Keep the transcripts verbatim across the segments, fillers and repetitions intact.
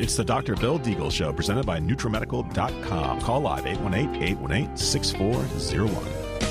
It's the Doctor Bill Deagle Show, presented by NutriMedical dot com. Call live eight one eight, eight one eight, six four zero one.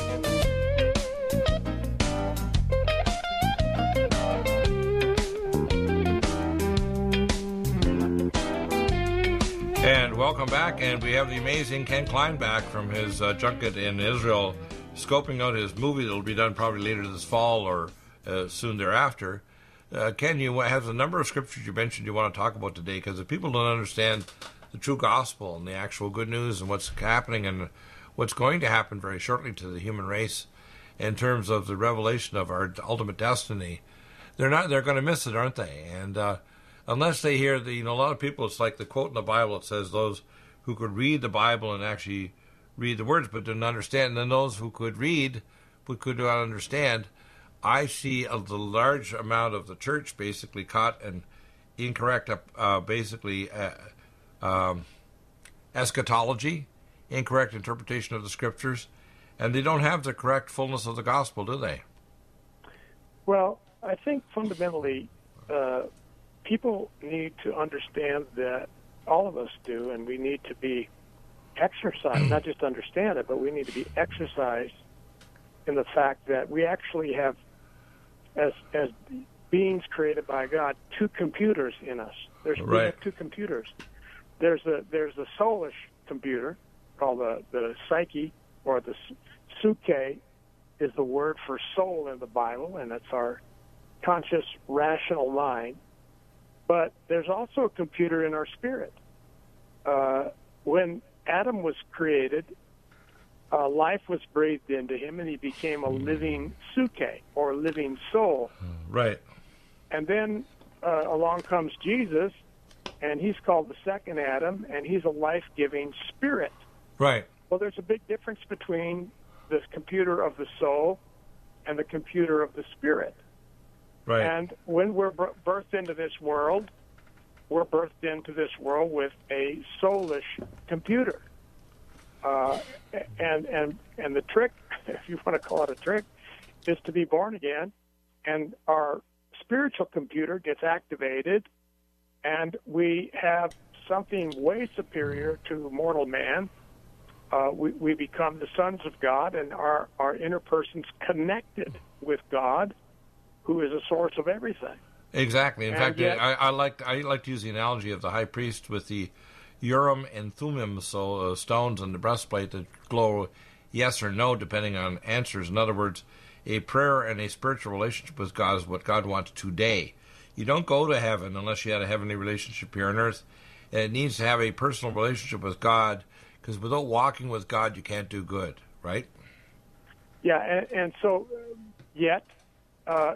And welcome back, and we have the amazing Ken Klein back from his uh, junket in Israel, scoping out his movie that will be done probably later this fall or uh, soon thereafter. Uh, Ken, you have a number of scriptures you mentioned you want to talk about today, because if people don't understand the true gospel and the actual good news and what's happening and what's going to happen very shortly to the human race in terms of the revelation of our ultimate destiny, they're not they're going to miss it, aren't they? And uh, unless they hear the, you know, a lot of people, it's like the quote in the Bible, it says those who could read the Bible and actually read the words but didn't understand, and then those who could read but could not understand. I see a the large amount of the church basically caught an incorrect, uh, basically, uh, um, eschatology, incorrect interpretation of the scriptures, and they don't have the correct fullness of the gospel, do they? Well, I think fundamentally, uh, people need to understand that all of us do, and we need to be exercised, not just understand it, but we need to be exercised in the fact that we actually have, as as beings created by God, two computers in us. There's right. we have two computers. There's a there's a soulish computer called the the psyche, or the suke is the word for soul in the Bible, and it's our conscious, rational mind. But there's also a computer in our spirit. Uh, when Adam was created, Uh, life was breathed into him, and he became a living suke, or living soul. Right. And then uh, along comes Jesus, and he's called the second Adam, and he's a life-giving spirit. Right. Well, there's a big difference between the computer of the soul and the computer of the spirit. Right. And when we're b- birthed into this world, we're birthed into this world with a soulish computer. Uh, and and and the trick, if you want to call it a trick, is to be born again, and our spiritual computer gets activated, and we have something way superior to mortal man. Uh, we, we become the sons of God, and our, our inner person's connected with God, who is a source of everything. Exactly. In and fact, yet, I, I like I like to use the analogy of the high priest with the Urim and Thummim, so uh, stones in the breastplate that glow yes or no, depending on answers. In other words, a prayer and a spiritual relationship with God is what God wants today. You don't go to heaven unless you had a heavenly relationship here on earth. And it needs to have a personal relationship with God, because without walking with God, you can't do good, right? Yeah, and, and so yet uh,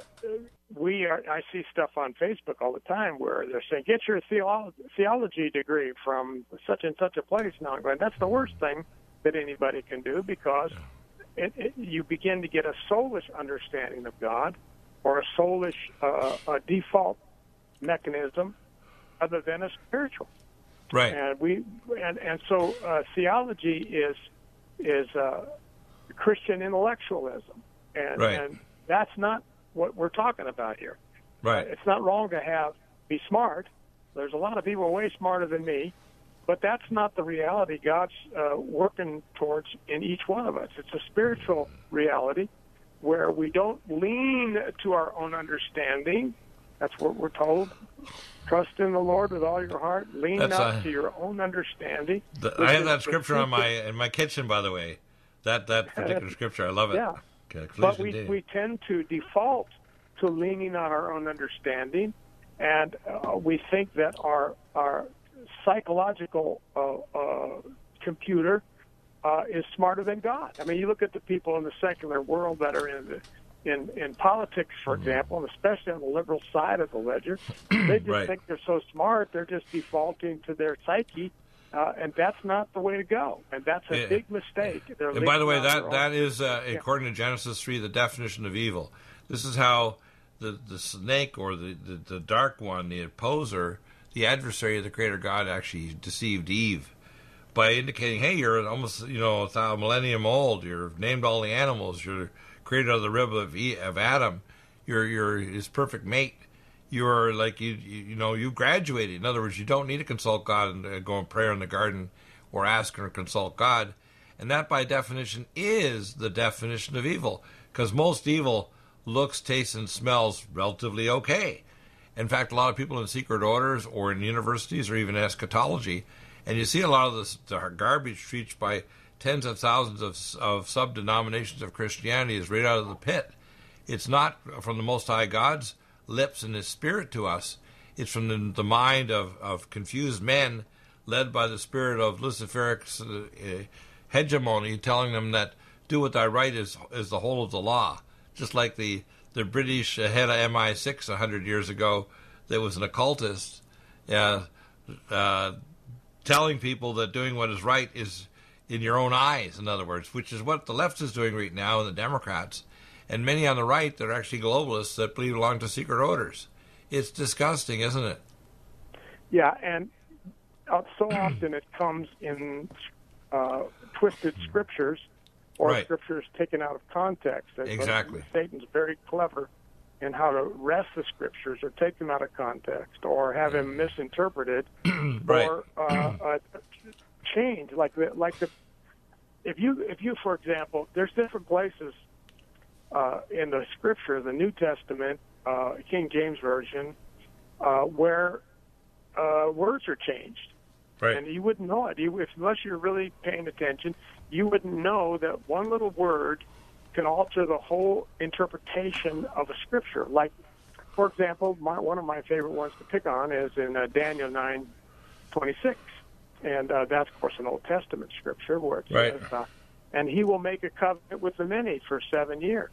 we are. I see stuff on Facebook all the time where they're saying, "Get your theolo- theology degree from such and such a place." Now, I'm going, that's the worst thing that anybody can do, because it, it, you begin to get a soulish understanding of God, or a soulish uh, a default mechanism, other than a spiritual. Right. And we and and so uh, theology is is uh, Christian intellectualism, and right. and that's not what we're talking about here. Right. Uh, it's not wrong to have be smart. There's a lot of people way smarter than me, but that's not the reality God's uh, working towards in each one of us. It's a spiritual reality where we don't lean to our own understanding. That's what we're told. Trust in the Lord with all your heart. Lean That's, not uh, to your own understanding. The, I have that scripture on my in my kitchen, by the way. That that particular scripture, I love it. Yeah. Okay, but we we tend to default to leaning on our own understanding, and uh, we think that our our psychological uh, uh, computer uh, is smarter than God. I mean, you look at the people in the secular world that are in the In, in politics, for example, and especially on the liberal side of the ledger, they just right. think they're so smart, they're just defaulting to their psyche, uh, and that's not the way to go. And that's a yeah. big mistake. They're and by the way, leaning on that, their that own- is, uh, Yeah. according to Genesis three, the definition of evil. This is how the, the snake, or the, the, the dark one, the opposer, the adversary of the Creator God, actually deceived Eve by indicating, hey, you're almost, you know, a millennium old, you're named all the animals, you're created out of the rib of, e- of Adam, you're, you're his perfect mate. you're like you, you you know you graduated. In other words, you don't need to consult God and uh, go and pray in the garden or ask or consult God, and that by definition is the definition of evil, because most evil looks, tastes, and smells relatively okay. In fact, a lot of people in secret orders or in universities or even eschatology, and you see a lot of this the garbage preached by tens of thousands of, of sub-denominations of Christianity is right out of the pit. It's not from the Most High God's lips and His Spirit to us. It's from the, the mind of, of confused men led by the spirit of Luciferic uh, hegemony, telling them that do what thy right is is the whole of the law. Just like the, the British head of M I six a hundred years ago that was an occultist, uh, uh, telling people that doing what is right is in your own eyes, in other words, which is what the left is doing right now, and the Democrats. And many on the right, they're actually globalists that belong to secret orders. It's disgusting, isn't it? Yeah, and uh, so often it comes in uh, twisted scriptures or right. scriptures taken out of context. And exactly. Satan's very clever in how to wrest the scriptures or take them out of context or have them misinterpreted right. or uh, uh, change. Like the, like the if you if you for example, there's different places uh, in the Scripture, the New Testament, uh, King James Version, uh, where uh, words are changed, right. and you wouldn't know it. You, if, unless you're really paying attention, you wouldn't know that one little word can alter the whole interpretation of a Scripture. Like, for example, my, one of my favorite ones to pick on is in uh, Daniel nine twenty-six. And uh, that's, of course, an Old Testament scripture where it right. says, uh, and he will make a covenant with the many for seven years.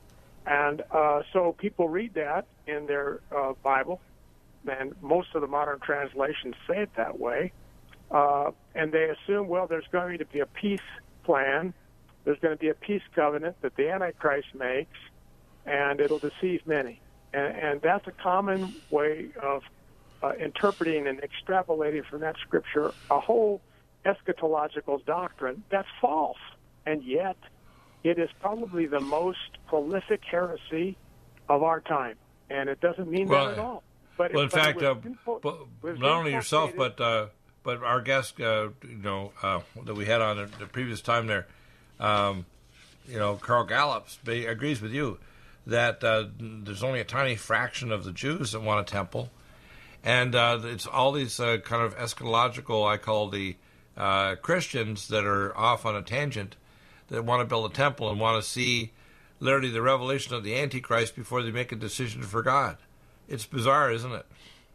And uh, so people read that in their uh, Bible, and most of the modern translations say it that way, uh, and they assume, well, there's going to be a peace plan, there's going to be a peace covenant that the Antichrist makes, and it'll deceive many. And, and that's a common way of Uh, interpreting and extrapolating from that scripture a whole eschatological doctrine that's false, and yet it is probably the most prolific heresy of our time, and it doesn't mean well, that at all. But well, in but fact, uh, info- but not only yourself, but uh, but our guest, uh, you know, uh, that we had on the, the previous time there, um, you know, Carl Gallup agrees with you that uh, there's only a tiny fraction of the Jews that want a temple. And uh, it's all these uh, kind of eschatological, I call the uh, Christians that are off on a tangent that want to build a temple and want to see literally the revelation of the Antichrist before they make a decision for God. It's bizarre, isn't it?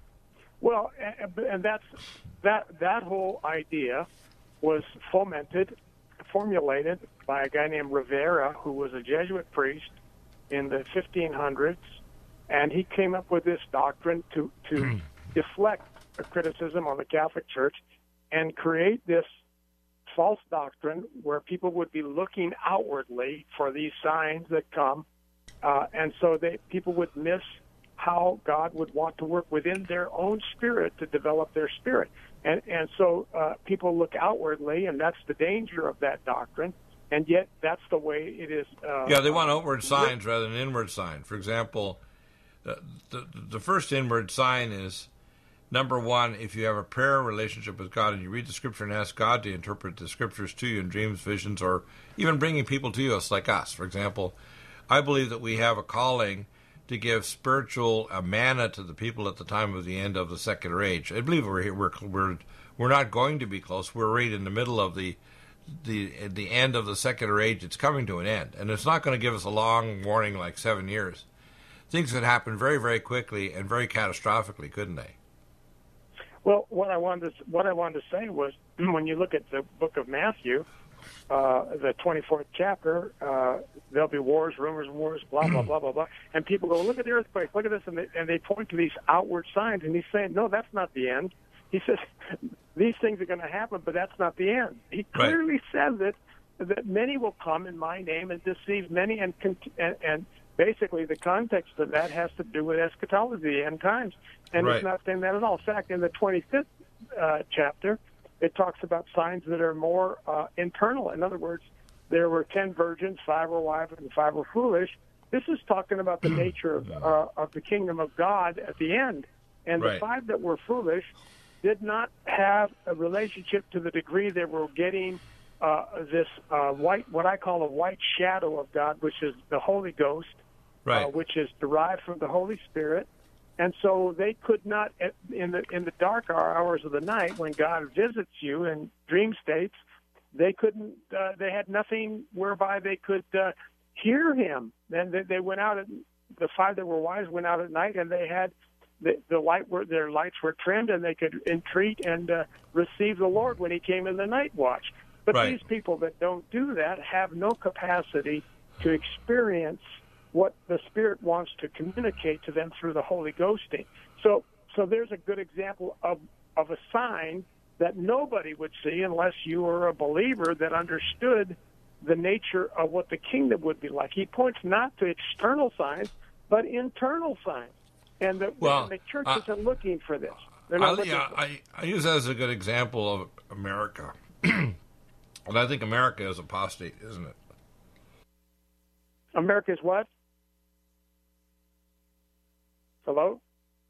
Well, and that's that that whole idea was fomented, formulated by a guy named Rivera, who was a Jesuit priest in the fifteen hundreds, and he came up with this doctrine to to deflect a criticism on the Catholic Church and create this false doctrine where people would be looking outwardly for these signs that come, uh, and so they people would miss how God would want to work within their own spirit to develop their spirit. And and so uh, people look outwardly, and that's the danger of that doctrine, and yet that's the way it is. Uh, yeah, they want outward signs rather than inward sign. For example, the, the, the first inward sign is, number one, if you have a prayer relationship with God and you read the Scripture and ask God to interpret the Scriptures to you in dreams, visions, or even bringing people to us like us. For example, I believe that we have a calling to give spiritual uh, manna to the people at the time of the end of the secular age. I believe we're we're we're we're not going to be close. We're right in the middle of the the the end of the secular age. It's coming to an end, and it's not going to give us a long warning like seven years. Things could happen very, very quickly and very catastrophically, couldn't they? Well, what I wanted to, what I wanted to say was, when you look at the book of Matthew, uh, the twenty-fourth chapter, uh, there'll be wars, rumors of wars, blah, blah, blah, blah, blah. And people go, look at the earthquake, look at this, and they, and they point to these outward signs, and he's saying, no, that's not the end. He says, these things are going to happen, but that's not the end. He clearly right. says that, that many will come in my name and deceive many, and, and, and basically the context of that has to do with eschatology, the end times. And right. it's not saying that at all. In fact, in the twenty-fifth uh, chapter, it talks about signs that are more uh, internal. In other words, there were ten virgins, five were wise and five were foolish, This is talking about the nature of, uh, of the kingdom of God at the end. And Right. the five that were foolish did not have a relationship to the degree they were getting uh, this uh, white, what I call a white shadow of God, which is the Holy Ghost, Right. uh, which is derived from the Holy Spirit. And so they could not, in the in the dark hours of the night, when God visits you in dream states, they couldn't. Uh, they had nothing whereby they could uh, hear Him. And they, they went out. At, the five that were wise went out at night, and they had the, the light. Were, their lights were trimmed, and they could entreat and uh, receive the Lord when He came in the night watch. But Right. these people that don't do that have no capacity to experience what the Spirit wants to communicate to them through the Holy Ghosting. So, so there's a good example of, of a sign that nobody would see unless you were a believer that understood the nature of what the kingdom would be like. He points not to external signs, but internal signs. And the, Well, and the church uh, isn't looking for this. They're not I, looking yeah, for I, I use that as a good example of America. And I think America is apostate, isn't it? America's what? Hello?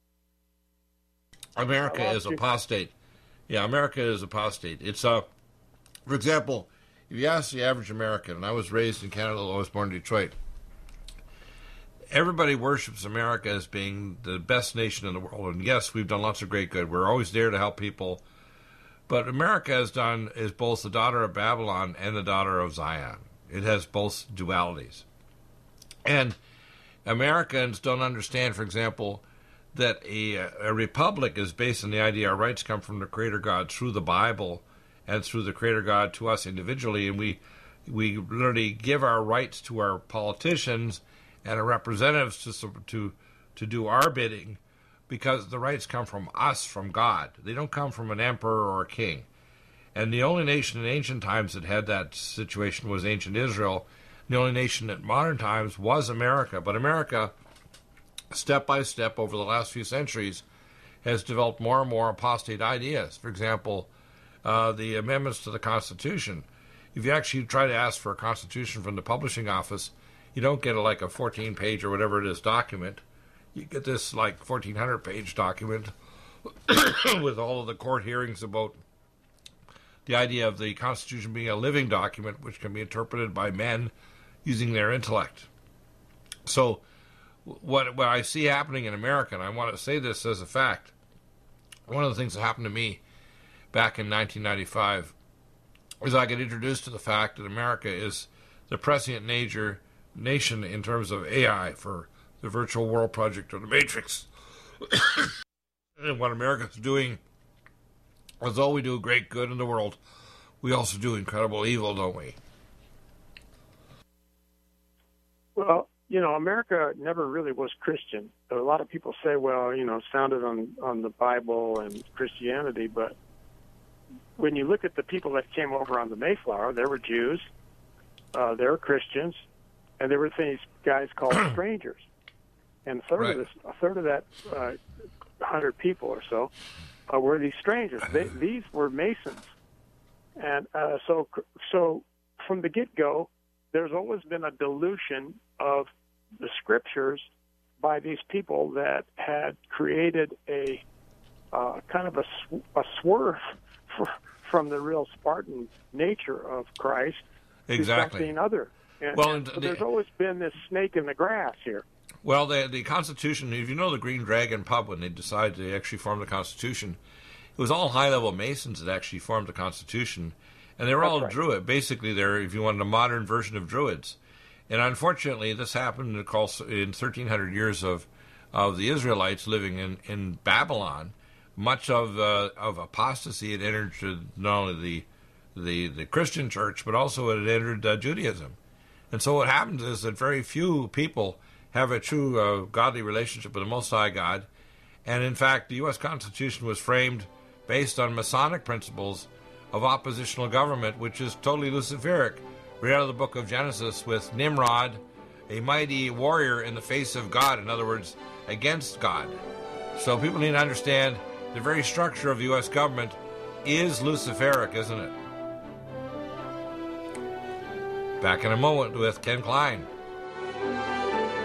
America I is lost you. apostate. Yeah, America is apostate. It's uh, for example, if you ask the average American, and I was raised in Canada, I was born in Detroit, everybody worships America as being the best nation in the world. And yes, we've done lots of great good. We're always there to help people. But America has done is both the daughter of Babylon and the daughter of Zion. It has both dualities. And Americans don't understand, for example, that a, a republic is based on the idea our rights come from the Creator God through the Bible and through the Creator God to us individually, and we we literally give our rights to our politicians and our representatives to to to do our bidding, because the rights come from us, from God. They don't come from an emperor or a king. And the only nation in ancient times that had that situation was ancient Israel. The only nation in modern times was America. But America, step by step over the last few centuries, has developed more and more apostate ideas. For example, uh, the amendments to the Constitution. If you actually try to ask for a Constitution from the publishing office, you don't get a, like a fourteen-page or whatever it is document. You get this like fourteen hundred page document with all of the court hearings about the idea of the Constitution being a living document which can be interpreted by men using their intellect. So what what I see happening in America, and I want to say this as a fact, one of the things that happened to me back in nineteen ninety-five is I got introduced to the fact that America is the prescient nature, nation in terms of A I for the Virtual World Project or the Matrix. And what America's doing, although we do great good in the world, we also do incredible evil, don't we? Well, you know, America never really was Christian. A lot of people say, well, you know, it's founded on, on the Bible and Christianity, but when you look at the people that came over on the Mayflower, there were Jews, uh, there were Christians, and there were these guys called strangers. And a third Right. of this, a third of that uh, hundred people or so uh, were these strangers. They, these were Masons, and uh, so so from the get-go, there's always been a dilution of the scriptures by these people that had created a uh, kind of a, sw- a swerve for, from the real Spartan nature of Christ Exactly. to something other. And, Well, and and so the- there's always been this snake in the grass here. Well, the the Constitution, if you know the Green Dragon pub, when they decided to actually form the Constitution, it was all high-level Masons that actually formed the Constitution, and they were That's all right. Druid. Basically, they're, if you wanted, a modern version of Druids. And unfortunately, this happened in in thirteen hundred years of of the Israelites living in, in Babylon. Much of uh, of apostasy had entered to not only the the the Christian church, but also it had entered uh, Judaism. And so what happens is that very few people have a true uh, godly relationship with the Most High God. And in fact, the U S Constitution was framed based on Masonic principles of oppositional government, which is totally Luciferic. Right out of the book of Genesis, with Nimrod, a mighty warrior in the face of God, in other words, against God. So people need to understand the very structure of the U S government is Luciferic, isn't it? Back in a moment with Ken Klein.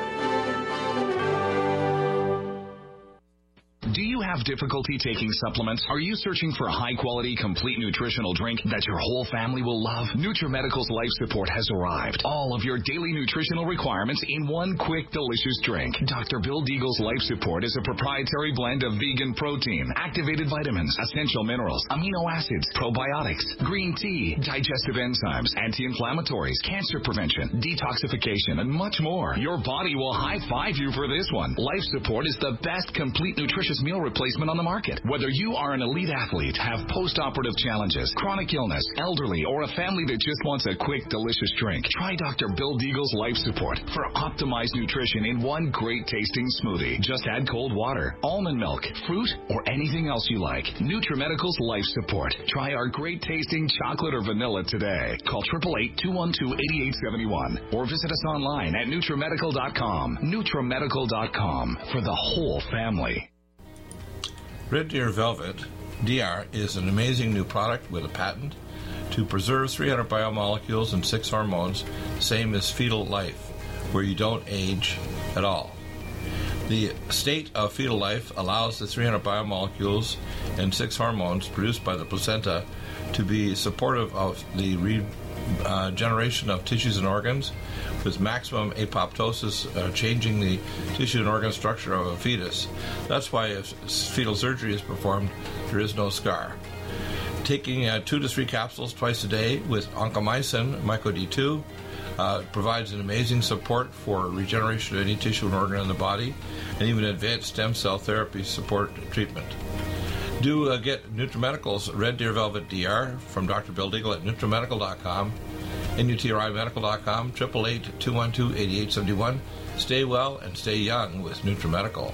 Have difficulty taking supplements? Are you searching for a high-quality, complete nutritional drink that your whole family will love? NutriMedical's Life Support has arrived. All of your daily nutritional requirements in one quick, delicious drink. Doctor Bill Deagle's Life Support is a proprietary blend of vegan protein, activated vitamins, essential minerals, amino acids, probiotics, green tea, digestive enzymes, anti-inflammatories, cancer prevention, detoxification, and much more. Your body will high-five you for this one. Life Support is the best complete nutritious meal replacement on the market. Whether you are an elite athlete, have post-operative challenges, chronic illness, elderly, or a family that just wants a quick, delicious drink, try Doctor Bill Deagle's Life Support for optimized nutrition in one great-tasting smoothie. Just add cold water, almond milk, fruit, or anything else you like. NutriMedical's Life Support. Try our great-tasting chocolate or vanilla today. Call eight eight eight, two one two, eight eight seven one or visit us online at NutriMedical dot com. NutriMedical dot com for the whole family. Red Deer Velvet D R is an amazing new product with a patent to preserve three hundred biomolecules and six hormones, same as fetal life, where you don't age at all. The state of fetal life allows the three hundred biomolecules and six hormones produced by the placenta to be supportive of the regeneration of tissues and organs, with maximum apoptosis, uh, changing the tissue and organ structure of a fetus. That's why if fetal surgery is performed, there is no scar. Taking uh, two to three capsules twice a day with oncomycin, Myco D two, uh, provides an amazing support for regeneration of any tissue and organ in the body, and even advanced stem cell therapy support treatment. Do uh, get NutriMedical's Red Deer Velvet D R from Doctor Bill Deagle at NutriMedical dot com, N U T R I Medical dot com, eight eight eight, two one two, eight eight seven one. Stay well and stay young with NutriMedical.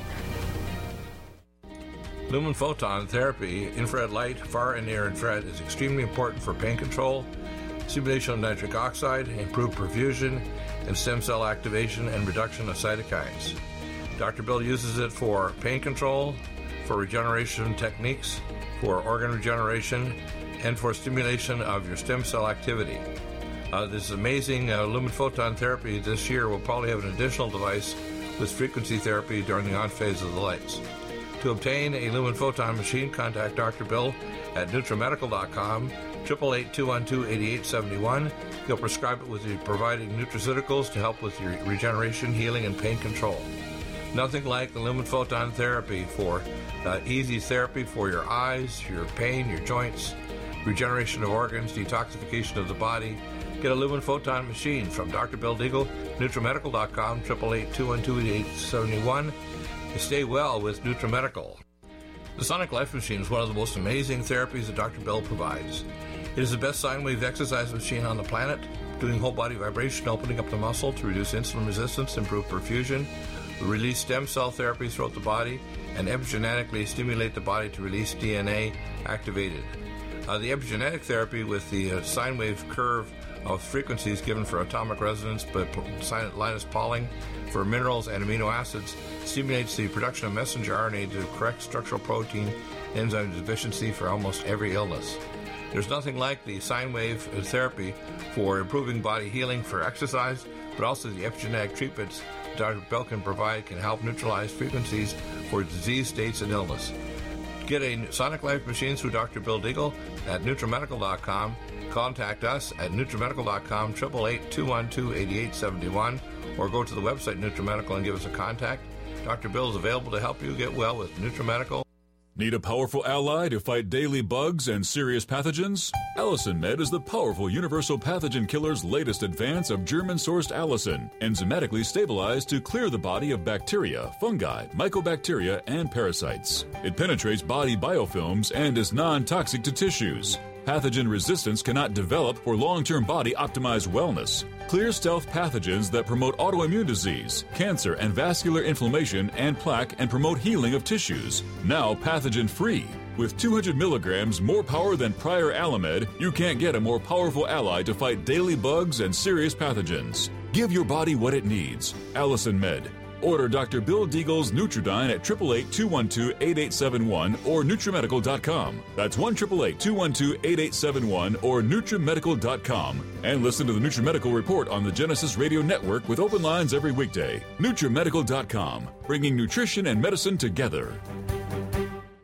Lumen photon therapy, infrared light, far and near infrared, is extremely important for pain control, stimulation of nitric oxide, improved perfusion, and stem cell activation and reduction of cytokines. Doctor Bill uses it for pain control, for regeneration techniques, for organ regeneration, and for stimulation of your stem cell activity. Uh, this amazing uh, Lumen photon therapy this year will probably have an additional device with frequency therapy during the on phase of the lights. To obtain a Lumen photon machine, contact Doctor Bill at NutriMedical dot com, eight eight eight, two one two, eight eight seven one. He'll prescribe it with you providing nutraceuticals to help with your regeneration, healing, and pain control. Nothing like the Lumen photon therapy for uh, easy therapy for your eyes, your pain, your joints, regeneration of organs, detoxification of the body. Get a Lumen photon machine from Doctor Bill Deagle, NutriMedical dot com, eight eight eight, two one two, eight eight seven one. Stay well with NutriMedical. The Sonic Life Machine is one of the most amazing therapies that Doctor Bill provides. It is the best sine wave exercise machine on the planet, doing whole body vibration, opening up the muscle to reduce insulin resistance, improve perfusion, release stem cell therapy throughout the body, and epigenetically stimulate the body to release D N A activated. Uh, the epigenetic therapy with the uh, sine wave curve of frequencies given for atomic resonance by Linus Pauling for minerals and amino acids stimulates the production of messenger R N A to correct structural protein enzyme deficiency for almost every illness. There's nothing like the sine wave therapy for improving body healing for exercise, but also the epigenetic treatments Doctor Bill can provide can help neutralize frequencies for disease states and illness. Get a Sonic Life machine through Doctor Bill Deagle at NutriMedical dot com. Contact us at NutriMedical dot com, eight eight eight, two one two, eight eight seven one, or go to the website NutriMedical and give us a contact. Doctor Bill is available to help you get well with NutriMedical. Need a powerful ally to fight daily bugs and serious pathogens? Allicin Med is the powerful universal pathogen killer's latest advance of German-sourced allicin, enzymatically stabilized to clear the body of bacteria, fungi, mycobacteria, and parasites. It penetrates body biofilms and is non-toxic to tissues. Pathogen resistance cannot develop for long-term body-optimized wellness. Clear stealth pathogens that promote autoimmune disease, cancer and vascular inflammation and plaque and promote healing of tissues. Now pathogen-free. With two hundred milligrams more power than prior Alamed, you can't get a more powerful ally to fight daily bugs and serious pathogens. Give your body what it needs. Allicin Med. Order Doctor Bill Deagle's Nutridyne at eight eight eight, two one two, eight eight seven one or NutriMedical dot com. That's one eight eight eight, two one two, eight eight seven one or NutriMedical dot com. And listen to the NutriMedical Report on the Genesis Radio Network with open lines every weekday. NutriMedical dot com, bringing nutrition and medicine together.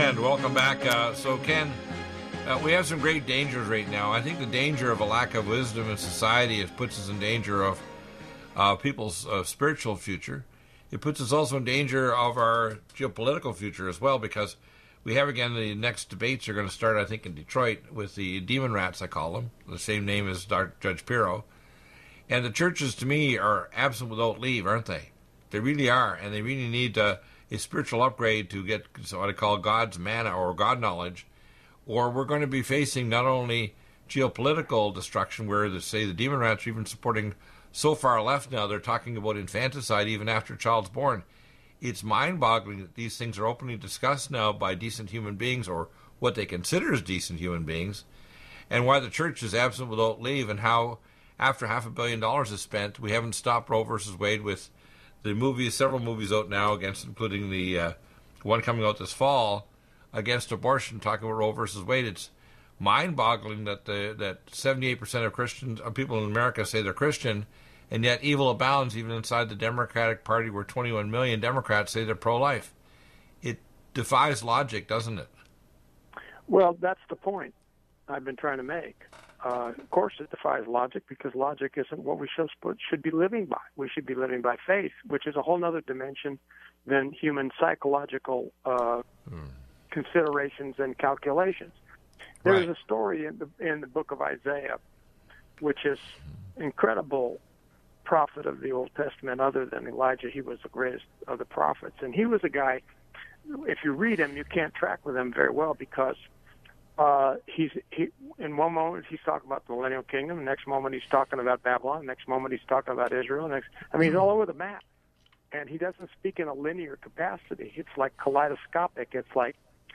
And welcome back. Uh, so, Ken, uh, we have some great dangers right now. I think the danger of a lack of wisdom in society is, puts us in danger of uh, people's uh, spiritual future. It puts us also in danger of our geopolitical future as well, because we have, again, the next debates are going to start, I think, in Detroit with the demon rats, I call them, the same name as Judge Pirro. And the churches, to me, are absent without leave, aren't they? They really are, and they really need uh, a spiritual upgrade to get what I call God's manna or God knowledge, or we're going to be facing not only geopolitical destruction, where, the, say, the demon rats are even supporting so far left now, they're talking about infanticide even after a child's born. It's mind-boggling that these things are openly discussed now by decent human beings, or what they consider as decent human beings, and why the church is absent without leave, and how after half a billion dollars is spent, we haven't stopped Roe versus Wade with the movies, several movies out now, against, including the uh, one coming out this fall, against abortion, talking about Roe versus Wade. It's mind-boggling that the, that seventy-eight percent of Christians, of people in America say they're Christian, and yet evil abounds even inside the Democratic Party, where twenty-one million Democrats say they're pro-life. It defies logic, doesn't it? Well, that's the point I've been trying to make. Uh, of course, it defies logic, because logic isn't what we should, should be living by. We should be living by faith, which is a whole other dimension than human psychological uh, mm. considerations and calculations. There right. is a story in the in the book of Isaiah, which is incredible prophet of the Old Testament. Other than Elijah, he was the greatest of the prophets, and he was a guy. If you read him, you can't track with him very well, because Uh, he's he in one moment he's talking about the millennial kingdom, the next moment he's talking about Babylon, the next moment he's talking about Israel. Next, I mean, he's all over the map, and he doesn't speak in a linear capacity. It's like kaleidoscopic. It's like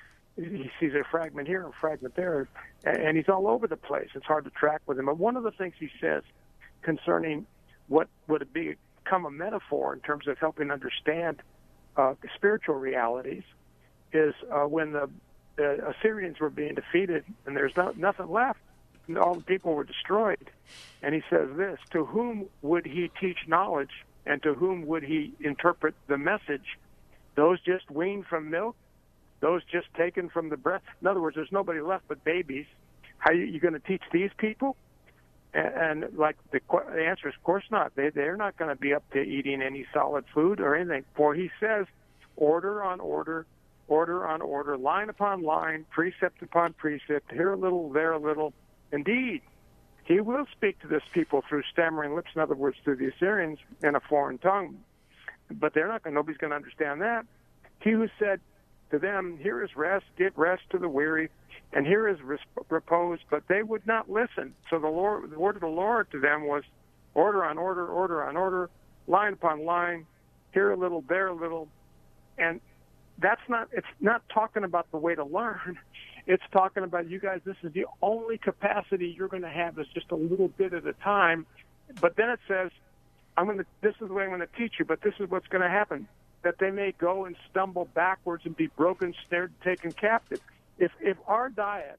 he sees a fragment here, a fragment there, and, and he's all over the place. It's hard to track with him. But one of the things he says concerning what would be, become a metaphor in terms of helping understand uh, spiritual realities is uh, when the the Assyrians were being defeated, and there's no, nothing left. And all the people were destroyed. And he says this: to whom would he teach knowledge, and to whom would he interpret the message? Those just weaned from milk? Those just taken from the breast? In other words, there's nobody left but babies. How are you, you going to teach these people? And, and like the, the answer is, of course not. They, they're not going to be up to eating any solid food or anything. For he says, order on order, order on order, line upon line, precept upon precept, here a little, there a little. Indeed, he will speak to this people through stammering lips, in other words, through the Assyrians, in a foreign tongue. But they're not going. Nobody's going to understand that. He who said to them, here is rest, give rest to the weary, and here is repose, but they would not listen. So the Lord, the word of the Lord to them was order on order, order on order, line upon line, here a little, there a little. And that's not, it's not talking about the way to learn. It's talking about, you guys, this is the only capacity you're going to have, is just a little bit at a time. But then it says, I'm going to, this is the way I'm going to teach you, but this is what's going to happen, that they may go and stumble backwards and be broken, snared, taken captive. If if our diet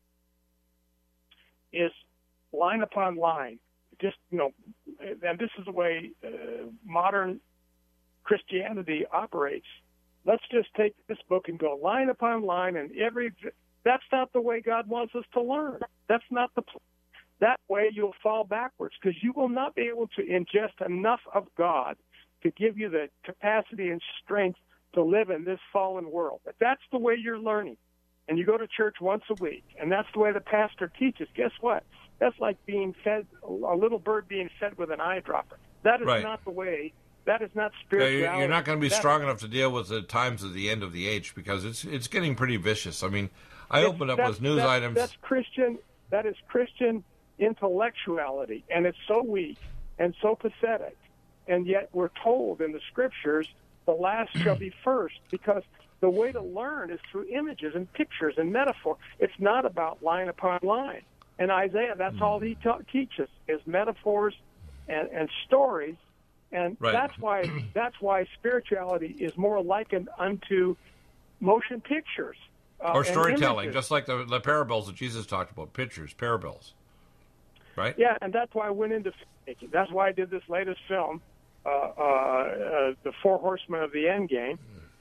is line upon line, just, you know, and this is the way uh, modern Christianity operates, let's just take this book and go line upon line, and every, that's not the way God wants us to learn. That's not the, that way you'll fall backwards, because you will not be able to ingest enough of God to give you the capacity and strength to live in this fallen world. If that's the way you're learning, and you go to church once a week, and that's the way the pastor teaches, guess what? That's like being fed, a little bird being fed with an eyedropper. That is right. not the way. That is not spirituality. You're not going to be that strong is, enough to deal with the times of the end of the age, because it's it's getting pretty vicious. I mean, I opened up with news that's, items. That's Christian. That is Christian intellectuality, and it's so weak and so pathetic. And yet we're told in the Scriptures, the last shall be first, because the way to learn is through images and pictures and metaphor. It's not about line upon line. And Isaiah, that's all he ta- teaches, is metaphors and, and stories. And right. that's why that's why spirituality is more likened unto motion pictures. Uh, or storytelling, just like the, the parables that Jesus talked about, pictures, parables. Right? Yeah, and that's why I went into filmmaking. That's why I did this latest film, uh, uh, uh, The Four Horsemen of the Endgame,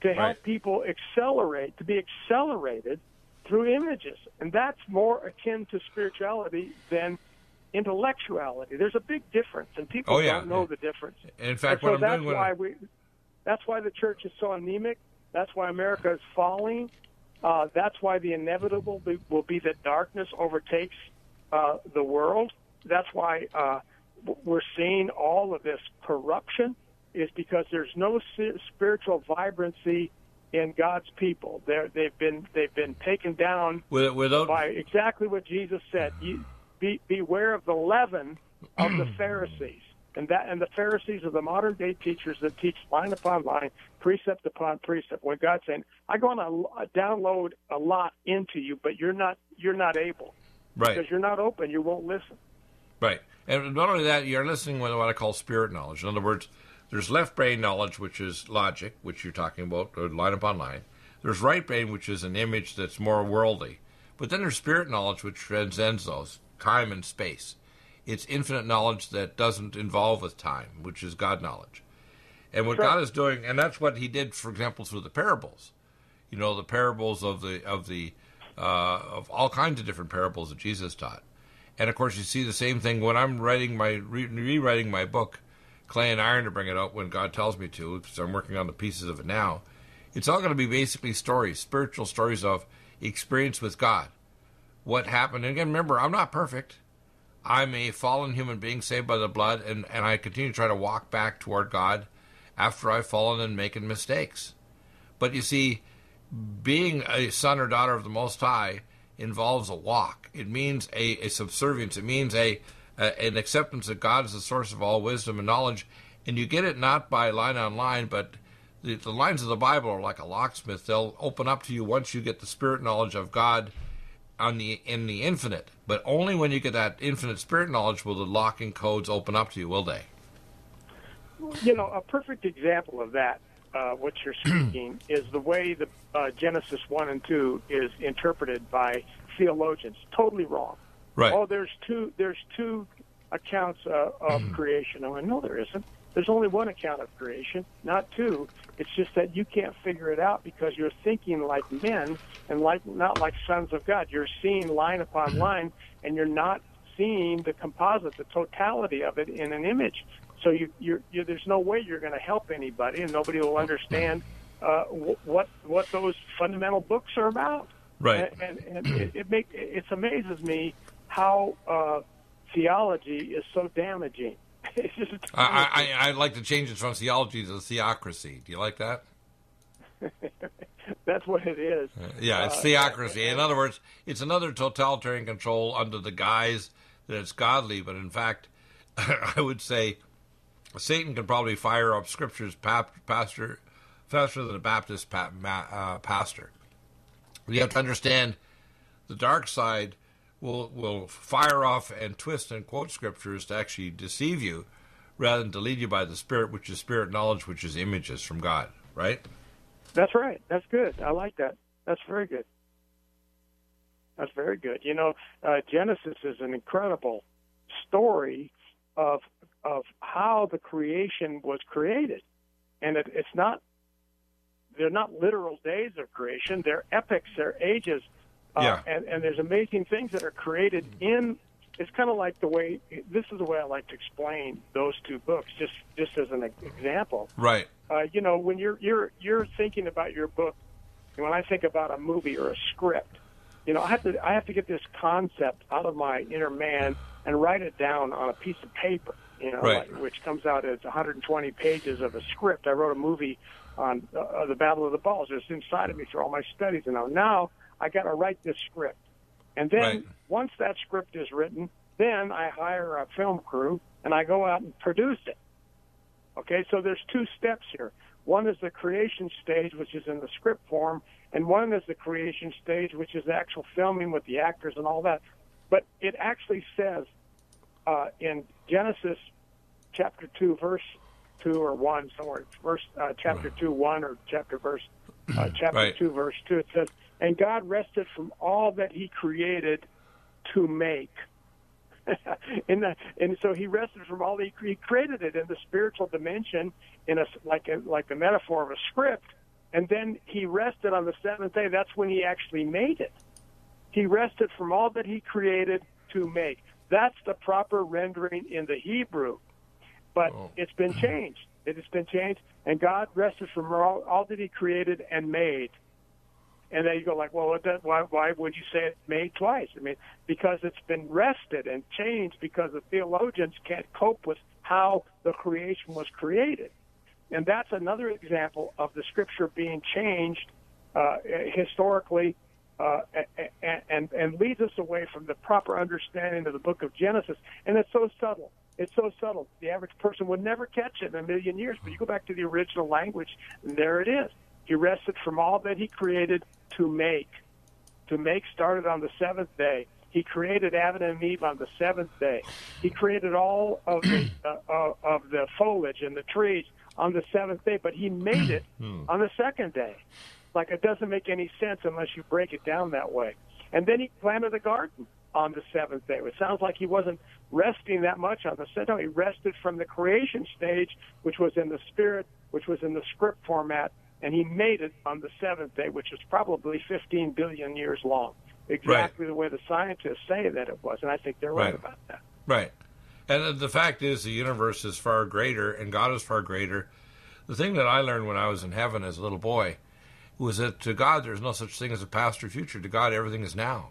to help Right. people accelerate, to be accelerated through images. And that's more akin to spirituality than intellectuality. There's a big difference, and people Oh, yeah. don't know the difference. In fact, And so what I'm that's doing when why we, that's why the church is so anemic. That's why America is falling. Uh, that's why the inevitable be, will be that darkness overtakes uh, the world. That's why uh, we're seeing all of this corruption, is because there's no spiritual vibrancy in God's people. They're, they've been they've been taken down without by exactly what Jesus said. You, be, beware of the leaven of the Pharisees, and that and the Pharisees are the modern day teachers that teach line upon line, precept upon precept. When God's saying, "I go on to download a lot into you, but you're not you're not able, right because you're not open. You won't listen." Right. And not only that, you're listening with what I call spirit knowledge. In other words, there's left brain knowledge, which is logic, which you're talking about, line upon line. There's right brain, which is an image that's more worldly. But then there's spirit knowledge, which transcends those, time and space. It's infinite knowledge that doesn't involve with time, which is God knowledge. And what Sure. God is doing, and that's what he did, for example, through the parables. You know, the parables of the of the uh, of all kinds of different parables that Jesus taught. And of course, you see the same thing when I'm writing my re- rewriting my book, Clay and Iron, to bring it out when God tells me to, because I'm working on the pieces of it now. It's all going to be basically stories, spiritual stories of experience with God. What happened, and again, remember, I'm not perfect. I'm a fallen human being saved by the blood, and, and I continue to try to walk back toward God after I've fallen and making mistakes. But you see, being a son or daughter of the Most High involves a walk. It means a, a subservience. It means a, a an acceptance that God is the source of all wisdom and knowledge. And you get it not by line on line, but the, the lines of the Bible are like a locksmith. They'll open up to you once you get the spirit knowledge of God on the in the infinite. But only when you get that infinite spirit knowledge will the locking codes open up to you, will they? You know, a perfect example of that, uh, what you're speaking, is the way the uh, Genesis one and two is interpreted by theologians. Totally wrong. Right. Oh, there's two. There's two accounts uh, of creation. Oh, no, there isn't. There's only one account of creation, not two. It's just that you can't figure it out because you're thinking like men and like not like sons of God. You're seeing line upon line, and you're not seeing the composite, the totality of it in an image. So you, you're, you're, there's no way you're going to help anybody, and nobody will understand uh, what what those fundamental books are about. Right. And, and, and it, it make it amazes me how uh, theology is so damaging. It's just I, I, I'd like to change it from theology to theocracy. Do you like that? That's what it is. Yeah, it's Uh, theocracy. In other words, it's another totalitarian control under the guise that it's godly, but in fact, I would say Satan can probably fire up scriptures pap- pastor, faster than a Baptist pa- ma- uh, pastor. You have to understand the dark side will will fire off and twist and quote scriptures to actually deceive you rather than to lead you by the Spirit, which is spirit knowledge, which is images from God, right? That's right. That's good. I like that. That's very good. That's very good. You know, uh, Genesis is an incredible story of of how the creation was created, and it, it's not. They're not literal days of creation. They're epics. They're ages. Uh, Yeah. and, and there's amazing things that are created in. It's kind of like the way. This is the way I like to explain those two books, just just as an example. Right. Uh, you know, when you're you're you're thinking about your book, and when I think about a movie or a script, you know, I have to I have to get this concept out of my inner man and write it down on a piece of paper. You know, Right. like, which comes out as one hundred twenty pages of a script. I wrote a movie on uh, the Battle of the Balls. It's inside of me through all my studies, and now now I got to write this script. And then Right. once that script is written, then I hire a film crew and I go out and produce it. Okay, so there's two steps here. One is the creation stage, which is in the script form, and one is the creation stage, which is the actual filming with the actors and all that. But it actually says uh, in Genesis chapter two, verse two or one, somewhere, verse uh, chapter two, one, or chapter verse uh, chapter Right. two, verse two. It says, "And God rested from all that He created to make." in the, and so He rested from all that He, he created it in the spiritual dimension, in a like a, like the metaphor of a script, And then he rested on the seventh day. That's when he actually made it. He rested from all that he created to make. That's the proper rendering in the Hebrew. But oh. it's been changed. It has been changed. And God rested from all, all that he created and made. And then you go like, well, why, why would you say it made twice? I mean, because it's been rested and changed because the theologians can't cope with how the creation was created. And that's another example of the Scripture being changed uh, historically uh, and, and, and leads us away from the proper understanding of the book of Genesis. And it's so subtle. It's so subtle. The average person would never catch it in a million years. But you go back to the original language, and there it is. He rested from all that he created to make. To make started on the seventh day. He created Adam and Eve on the seventh day. He created all of the uh, of the foliage and the trees on the seventh day, but he made it on the second day. Like, it doesn't make any sense unless you break it down that way. And then he planted a garden on the seventh day. It sounds like he wasn't resting that much on the seventh day. He rested from the creation stage, which was in the spirit, which was in the script format, and he made it on the seventh day, which is probably fifteen billion years long. Exactly right. The way the scientists say that it was, and I think they're right, right about that. Right. And the fact is the universe is far greater, and God is far greater. The thing that I learned when I was in heaven as a little boy was that to God there's no such thing as a past or future. To God everything is now.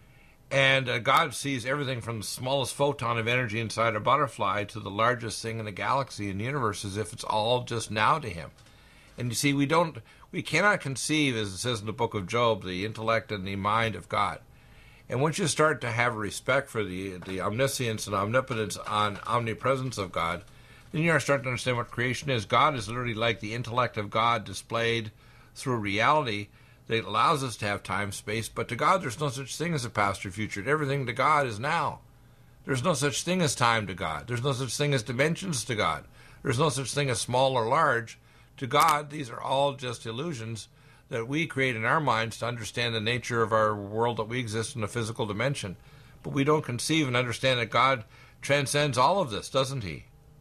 And uh, God sees everything from the smallest photon of energy inside a butterfly to the largest thing in the galaxy and the universe as if it's all just now to him. And you see, we don't, we cannot conceive, as it says in the book of Job, the intellect and the mind of God. And once you start to have respect for the the omniscience and omnipotence and omnipresence of God, then you are starting to understand what creation is. God is literally like the intellect of God displayed through reality that allows us to have time, space. But to God, there's no such thing as a past or future. Everything to God is now. There's no such thing as time to God. There's no such thing as dimensions to God. There's no such thing as small or large. To God, these are all just illusions that we create in our minds to understand the nature of our world, that we exist in a physical dimension. But we don't conceive and understand that God transcends all of this, doesn't he?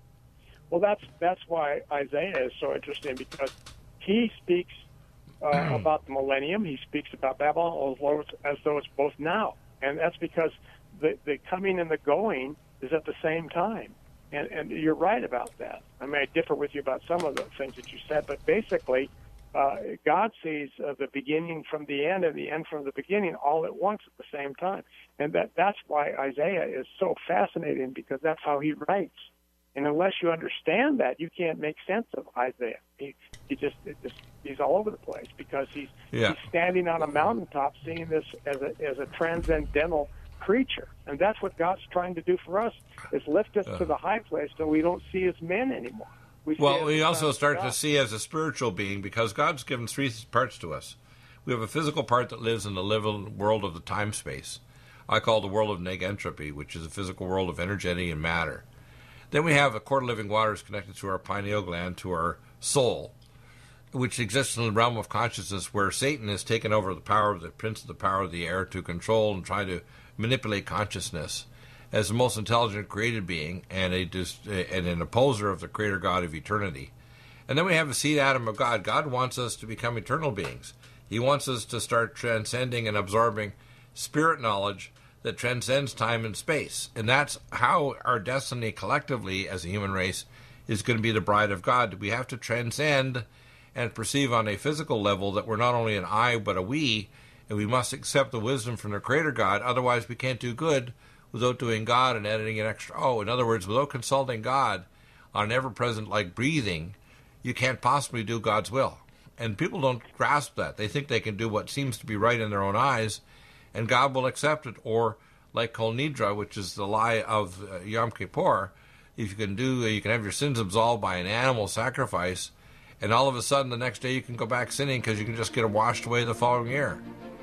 Well, that's that's why Isaiah is so interesting, because he speaks uh, about the millennium. He speaks about Babylon as though, it's, as though it's both now. And that's because the, the coming and the going is at the same time. And, and you're right about that. I mean, I differ with you about some of the things that you said, but basically, uh, God sees uh, the beginning from the end and the end from the beginning all at once at the same time. And that that's why Isaiah is so fascinating, because that's how he writes. And unless you understand that, you can't make sense of Isaiah. He, he just, it just he's all over the place, because he's yeah. he's standing on a mountaintop seeing this as a as a transcendental creature. And that's what God's trying to do for us, is lift us uh. to the high place so we don't see as men anymore. We well, we also start to see as a spiritual being, because God's given three parts to us. We have a physical part that lives in the living world of the time-space. I call the world of negentropy, which is a physical world of energy and matter. Then we have a cord of living waters connected to our pineal gland, to our soul, which exists in the realm of consciousness, where Satan has taken over the power of the prince of the power of the air to control and try to manipulate consciousness as the most intelligent created being and a and an opposer of the creator God of eternity. And then we have the seed atom of God. God wants us to become eternal beings. He wants us to start transcending and absorbing spirit knowledge that transcends time and space. And that's how our destiny collectively as a human race is going to be the bride of God. We have to transcend and perceive on a physical level that we're not only an I but a we, and we must accept the wisdom from the Creator God. Otherwise, we can't do good without doing God and adding an extra O. In other words, without consulting God on an ever-present, like breathing, you can't possibly do God's will. And people don't grasp that. They think they can do what seems to be right in their own eyes, and God will accept it. Or like Kol Nidra, which is the lie of uh, Yom Kippur, if you can do, you can have your sins absolved by an animal sacrifice, and all of a sudden the next day you can go back sinning because you can just get them washed away the following year.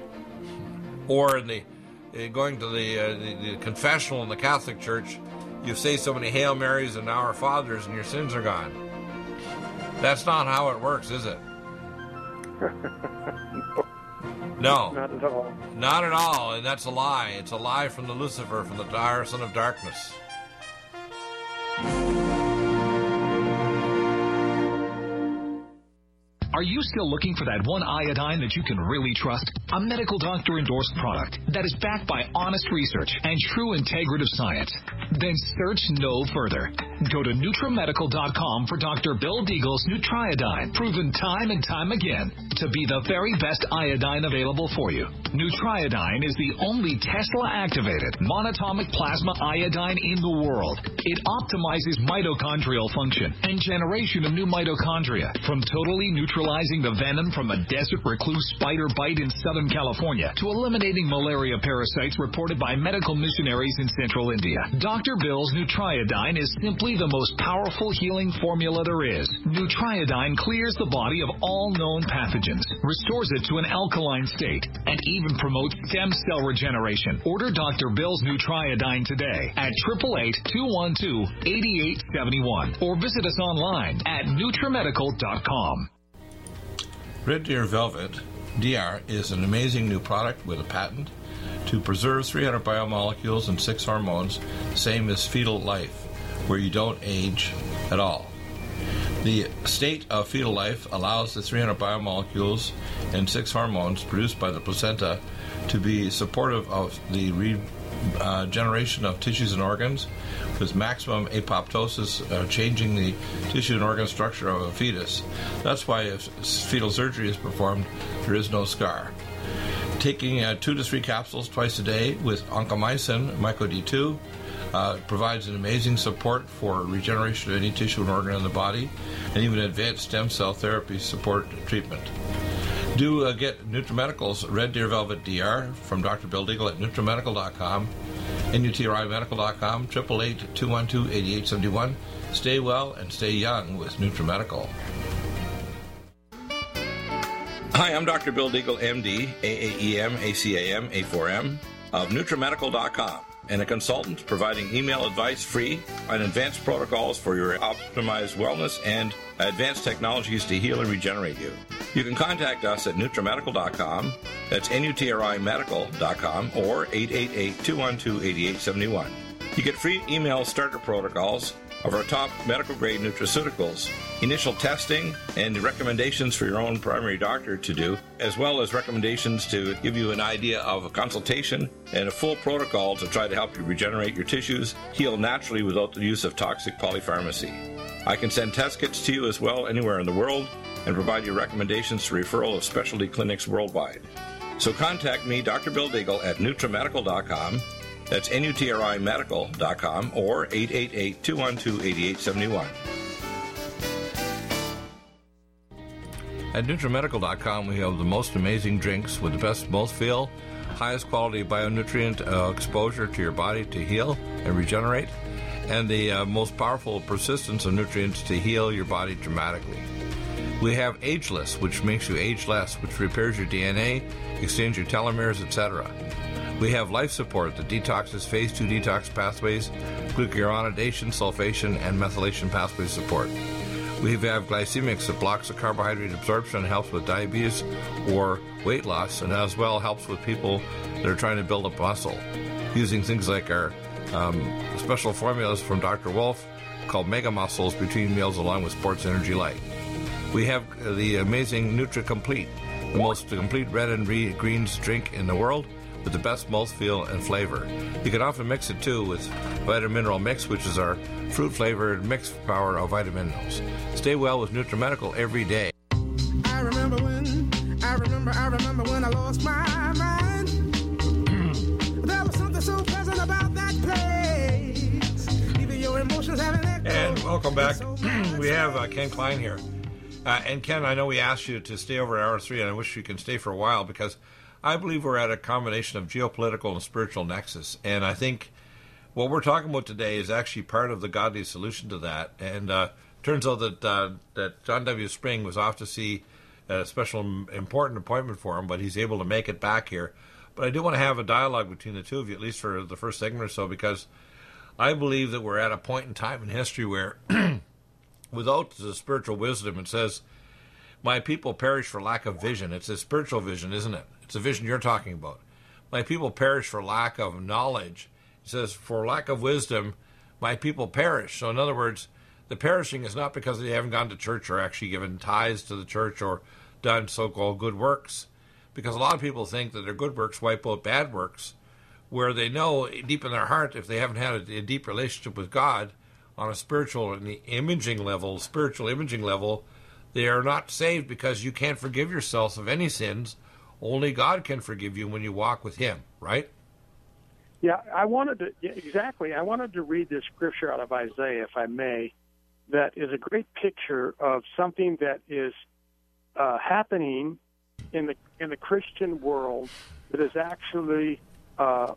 Or in the uh, going to the, uh, the, the confessional in the Catholic Church, you say so many Hail Marys and Our Fathers and your sins are gone. That's not how it works, is it? No. Not at all. Not at all, and that's a lie. It's a lie from the Lucifer, from the dire son of darkness. Are Are you still looking for that one iodine that you can really trust? A medical doctor-endorsed product that is backed by honest research and true integrative science? Then search no further. Go to Nutramedical dot com for Doctor Bill Deagle's Nutriodine, proven time and time again to be the very best iodine available for you. Nutriodine is the only Tesla-activated monatomic plasma iodine in the world. It optimizes mitochondrial function and generation of new mitochondria, from totally neutralizing the venom from a desert recluse spider bite in Southern California to eliminating malaria parasites reported by medical missionaries in Central India. Doctor Bill's Nutriodine is simply the most powerful healing formula there is. Nutriodine clears the body of all known pathogens, restores it to an alkaline state, and even promotes stem cell regeneration. Order Doctor Bill's Nutriodine today at eight eight eight, two one two, eight eight seven one or visit us online at Nutramedical dot com. Red Deer Velvet D R is an amazing new product with a patent to preserve three hundred biomolecules and six hormones, same as fetal life, where you don't age at all. The state of fetal life allows the three hundred biomolecules and six hormones produced by the placenta to be supportive of the regeneration uh, of tissues and organs, with maximum apoptosis, uh, changing the tissue and organ structure of a fetus. That's why if fetal surgery is performed, there is no scar. Taking uh, two to three capsules twice a day with oncomycin, Myco D two, uh, provides an amazing support for regeneration of any tissue and organ in the body, and even advanced stem cell therapy support treatment. Do uh, get Nutramedical's Red Deer Velvet D R from Doctor Bill Deagle at Nutramedical dot com, N U T R I Medical dot com, eight eight eight, two one two, eight eight seven one. Stay well and stay young with Nutramedical. Hi, I'm Doctor Bill Deagle, M D, A A E M, A C A M, A four M, of Nutramedical dot com, and a consultant providing email advice free on advanced protocols for your optimized wellness and advanced technologies to heal and regenerate you. You can contact us at Nutramedical dot com, that's N U T R I Medical dot com, or eight eight eight, two one two, eight eight seven one. You get free email starter protocols of our top medical-grade nutraceuticals, initial testing, and recommendations for your own primary doctor to do, as well as recommendations to give you an idea of a consultation and a full protocol to try to help you regenerate your tissues, heal naturally without the use of toxic polypharmacy. I can send test kits to you as well anywhere in the world and provide you recommendations to referral of specialty clinics worldwide. So contact me, Doctor Bill Deagle, at Nutramedical dot com. That's N U T R I Medical dot com or eight eight eight, two one two, eight eight seven one. At Nutramedical dot com, we have the most amazing drinks with the best mouthfeel, highest quality bionutrient uh, exposure to your body to heal and regenerate, and the uh, most powerful persistence of nutrients to heal your body dramatically. We have Ageless, which makes you age less, which repairs your D N A, extends your telomeres, et cetera. We have Life Support that detoxes phase two detox pathways, glucuronidation, sulfation, and methylation pathway support. We have Glycemics that blocks the carbohydrate absorption and helps with diabetes or weight loss, and as well helps with people that are trying to build up muscle, using things like our um, special formulas from Doctor Wolf called Mega Muscles between meals along with Sports Energy Light. We have the amazing Nutri-Complete, the most complete red and re- greens drink in the world, with the best mouthfeel and flavor. You can often mix it too with Vitamin Mineral Mix, which is our fruit-flavored mixed power of vitamin minerals. Stay well with Nutramedical every day. I remember when, I remember, I remember when I lost my mind. There was something so pleasant about that place. Even your emotions have an echo. And welcome back. We have uh, Ken Klein here. Uh, and Ken, I know we asked you to stay over at hour three, and I wish you can stay for a while because I believe we're at a combination of geopolitical and spiritual nexus. And I think what we're talking about today is actually part of the godly solution to that. And uh, turns out that uh, that John W. Spring was off to see a special important appointment for him, but he's able to make it back here. But I do want to have a dialogue between the two of you, at least for the first segment or so, because I believe that we're at a point in time in history where without the spiritual wisdom, it says, my people perish for lack of vision. It's a spiritual vision, isn't it? It's a vision you're talking about. My people perish for lack of knowledge. It says, for lack of wisdom, my people perish. So in other words, the perishing is not because they haven't gone to church or actually given tithes to the church or done so-called good works. Because a lot of people think that their good works wipe out bad works, where they know deep in their heart, if they haven't had a, a deep relationship with God on a spiritual and imaging level, spiritual imaging level, they are not saved, because you can't forgive yourself of any sins. Only God can forgive you when you walk with Him, right? Yeah, I wanted to, yeah, exactly. I wanted to read this scripture out of Isaiah, if I may, that is a great picture of something that is uh, happening in the in the Christian world that is actually uh,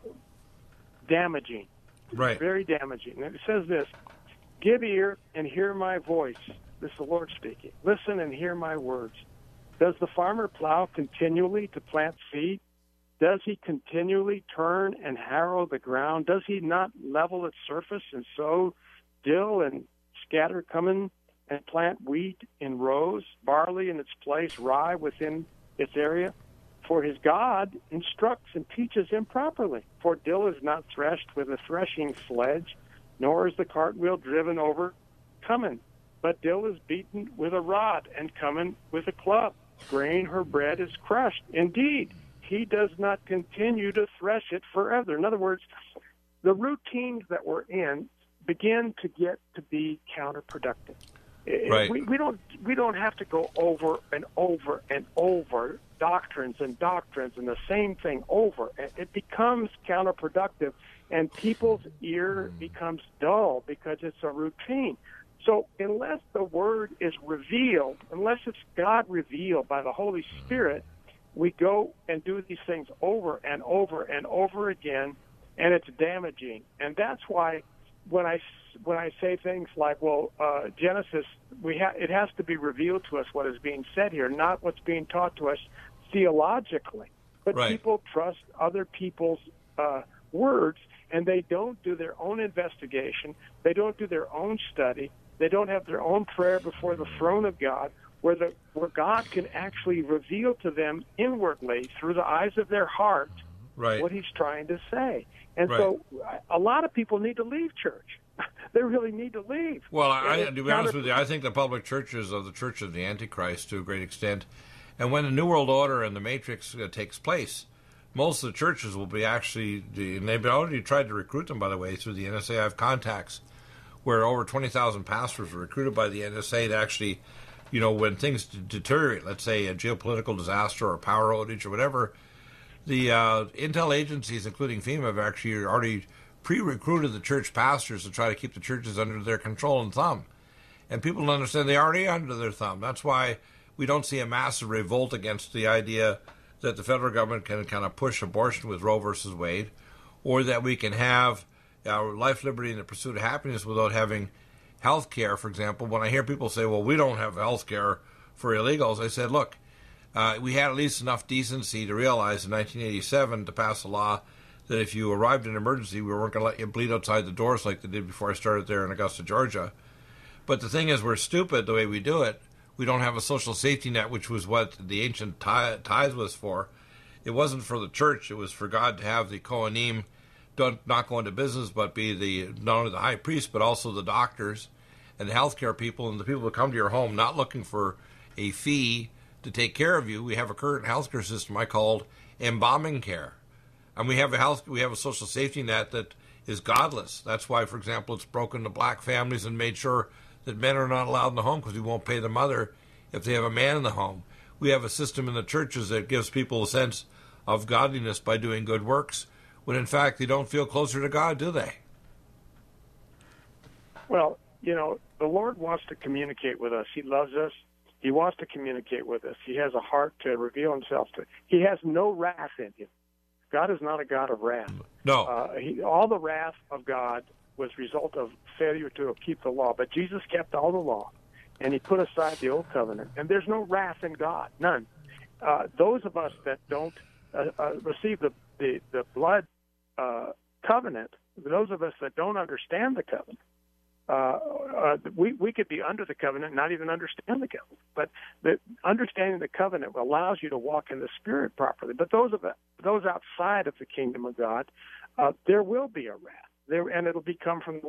damaging, right? Very damaging. And it says this: "Give ear and hear my voice." This is the Lord speaking. "Listen and hear my words. Does the farmer plow continually to plant seed? Does he continually turn and harrow the ground? Does he not level its surface and sow dill and scatter cumin and plant wheat in rows, barley in its place, rye within its area? For his God instructs and teaches him properly. For dill is not threshed with a threshing sledge, nor is the cartwheel driven over cumin. But dill is beaten with a rod, and cumin with a club. Grain her bread is crushed. Indeed, he does not continue to thresh it forever." In other words, the routines that we're in begin to get to be counterproductive. Right. We, we don't we don't have to go over and over and over doctrines and doctrines and the same thing over. It becomes counterproductive, and people's ear becomes dull because it's a routine. So unless the Word is revealed, unless it's God revealed by the Holy Spirit, we go and do these things over and over and over again, and it's damaging. And that's why when I, when I say things like, well, uh, Genesis, we ha- it has to be revealed to us what is being said here, not what's being taught to us theologically. But right. People trust other people's uh, words, and they don't do their own investigation. They don't do their own study. They don't have their own prayer before the throne of God, where the where God can actually reveal to them inwardly through the eyes of their heart right. what He's trying to say. And right. so, a lot of people need to leave church. They really need to leave. Well, I, to be honest with you, I think the public churches are the church of the Antichrist to a great extent. And when the New World Order and the Matrix uh, takes place, most of the churches will be actually, and they've already tried to recruit them, by the way, through the N S A. I have contacts where over twenty thousand pastors were recruited by the N S A to actually, you know, when things deteriorate, let's say a geopolitical disaster or a power outage or whatever, the uh, intel agencies, including FEMA, have actually already pre-recruited the church pastors to try to keep the churches under their control and thumb. And people don't understand they already are under their thumb. That's why we don't see a massive revolt against the idea that the federal government can kind of push abortion with Roe versus Wade, or that we can have our life, liberty, and the pursuit of happiness without having health care, for example. When I hear people say, well, we don't have health care for illegals, I said, look, uh, we had at least enough decency to realize in nineteen eighty-seven to pass a law that if you arrived in an emergency, we weren't going to let you bleed outside the doors like they did before I started there in Augusta, Georgia. But the thing is, we're stupid the way we do it. We don't have a social safety net, which was what the ancient tithe was for. It wasn't for the church. It was for God to have the Kohanim don't not go into business, but be the not only the high priest, but also the doctors and the healthcare people and the people who come to your home, not looking for a fee to take care of you. We have a current healthcare system I called embalming care, and we have a health we have a social safety net that is godless. That's why, for example, it's broken to black families and made sure that men are not allowed in the home because we won't pay the mother if they have a man in the home. We have a system in the churches that gives people a sense of godliness by doing good works, when in fact they don't feel closer to God, do they? Well, you know, the Lord wants to communicate with us. He loves us. He wants to communicate with us. He has a heart to reveal Himself to. He has no wrath in Him. God is not a God of wrath. No. Uh, he, all the wrath of God was a result of failure to keep the law. But Jesus kept all the law, and He put aside the old covenant. And there's no wrath in God, none. Uh, those of us that don't uh, uh, receive the, the, the blood uh, covenant, those of us that don't understand the covenant, uh, uh, we, we could be under the covenant and not even understand the covenant. But the, understanding the covenant allows you to walk in the Spirit properly. But those of us, those outside of the kingdom of God, uh, there will be a wrath. There, and it'll become from the law.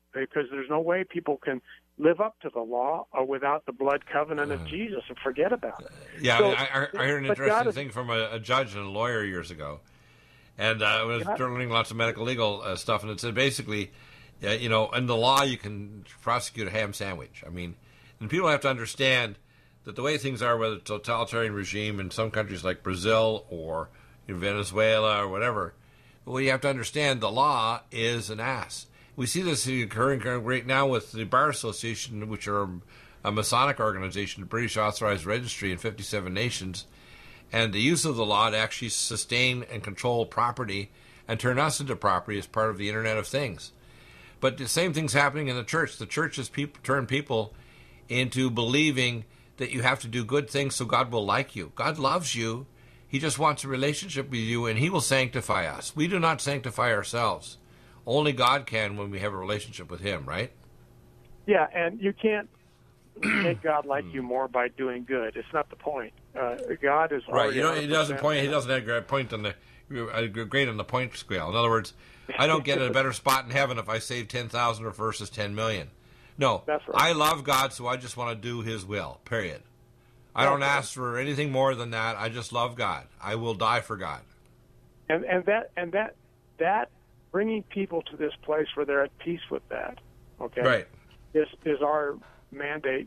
because there's no way people can live up to the law or without the blood covenant of Jesus and forget about it. Yeah, so, I, I, I heard an interesting is, thing from a, a judge and a lawyer years ago. And uh, I was God, learning lots of medical legal uh, stuff, and it said basically, uh, you know, in the law you can prosecute a ham sandwich. I mean, and people have to understand that the way things are with a totalitarian regime in some countries like Brazil or in Venezuela or whatever, well, you have to understand the law is an ass. We see this occurring right now with the Bar Association, which are a Masonic organization, a British authorized registry in fifty-seven nations, and the use of the law to actually sustain and control property and turn us into property as part of the Internet of Things. But the same thing's happening in the church. The church has people, turned people into believing that you have to do good things so God will like you. God loves you. He just wants a relationship with you, and he will sanctify us. We do not sanctify ourselves. Only God can when we have a relationship with him, right? Yeah, and you can't make God like you more by doing good. It's not the point. Uh, God is right. You know, he doesn't point. He doesn't have a point on the a grade on the point scale. In other words, I don't get a better spot in heaven if I save ten thousand versus ten million. No, that's right. I love God, so I just want to do his will. Period. I don't that's ask for anything more than that. I just love God. I will die for God. And and that and that that. bringing people to this place where they're at peace with that, okay, right, is is our mandate.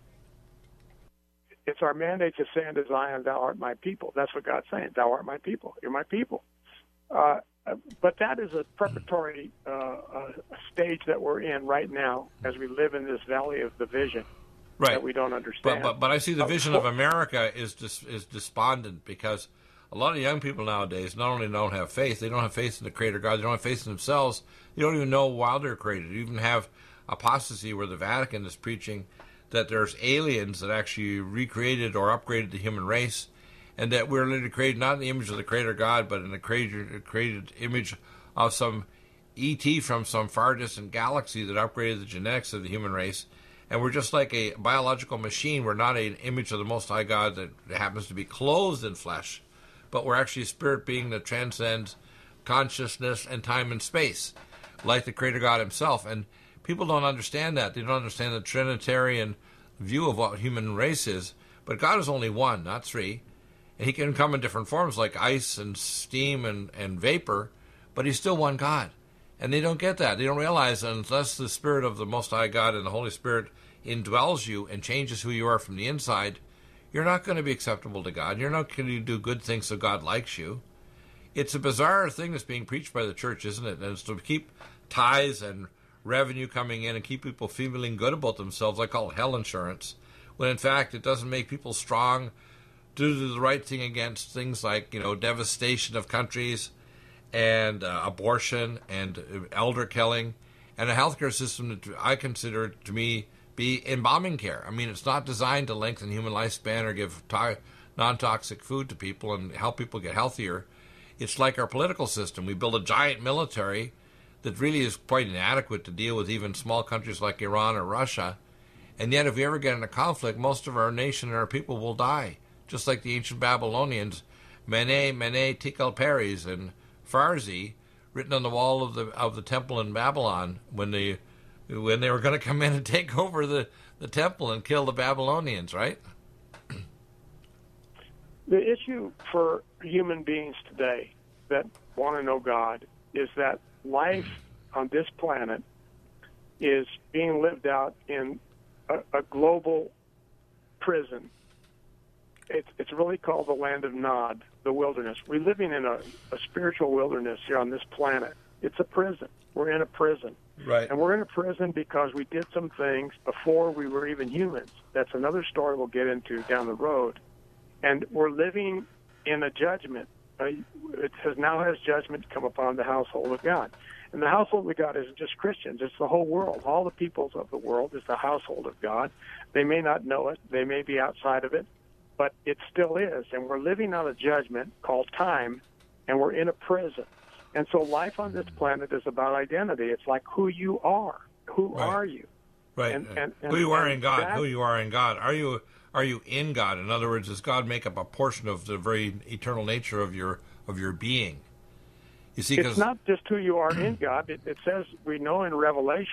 It's our mandate to say unto Zion, thou art my people. That's what God's saying. Thou art my people. You're my people. Uh, but that is a preparatory uh, uh, stage that we're in right now as we live in this valley of division right. that we don't understand. But, but, but I see the vision uh, of America is dis, is despondent because a lot of young people nowadays not only don't have faith, they don't have faith in the Creator God, they don't have faith in themselves, they don't even know why they're created. You even have apostasy where the Vatican is preaching that there's aliens that actually recreated or upgraded the human race, and that we're literally created not in the image of the Creator God, but in the created, created image of some E T from some far distant galaxy that upgraded the genetics of the human race. And we're just like a biological machine. We're not an image of the Most High God that happens to be clothed in flesh, but we're actually a spirit being that transcends consciousness and time and space, like the Creator God himself. And people don't understand that. They don't understand the Trinitarian view of what human race is. But God is only one, not three. And he can come in different forms like ice and steam and, and vapor, but he's still one God. And they don't get that. They don't realize that unless the Spirit of the Most High God and the Holy Spirit indwells you and changes who you are from the inside, you're not going to be acceptable to God. You're not going to do good things so God likes you. It's a bizarre thing that's being preached by the church, isn't it? And it's to keep tithes and revenue coming in and keep people feeling good about themselves. I call it hell insurance, when in fact it doesn't make people strong to do the right thing against things like, you know, devastation of countries and uh, abortion and uh, elder killing and a healthcare system that I consider to me be embalming care. I mean, it's not designed to lengthen human lifespan or give to- non-toxic food to people and help people get healthier. It's like our political system. We build a giant military that really is quite inadequate to deal with even small countries like Iran or Russia. And yet, if we ever get in a conflict, most of our nation and our people will die, just like the ancient Babylonians, Mene, Mene, Tekel, Peres, and Pharzi, written on the wall of the of the temple in Babylon when they when they were going to come in and take over the, the temple and kill the Babylonians, right? The issue for human beings today that want to know God is that life on this planet is being lived out in a, a global prison. It's, it's really called the land of Nod, the wilderness. We're living in a, a spiritual wilderness here on this planet. It's a prison. We're in a prison. Right. And we're in a prison because we did some things before we were even humans. That's another story we'll get into down the road. And we're living in a judgment. Uh, it says, now has judgment come upon the household of God. And the household of God isn't just Christians. It's the whole world. All the peoples of the world is the household of God. They may not know it. They may be outside of it. But it still is. And we're living on a judgment called time, and we're in a prison. And so life on this planet is about identity. It's like who you are. Who right. are you? Right. And, and, and, who you are in God. that, who you are in God. Are you are you in God? In other words, does God make up a portion of the very eternal nature of your of your being? You see, it's not just who you are in God. It, it says, we know in Revelation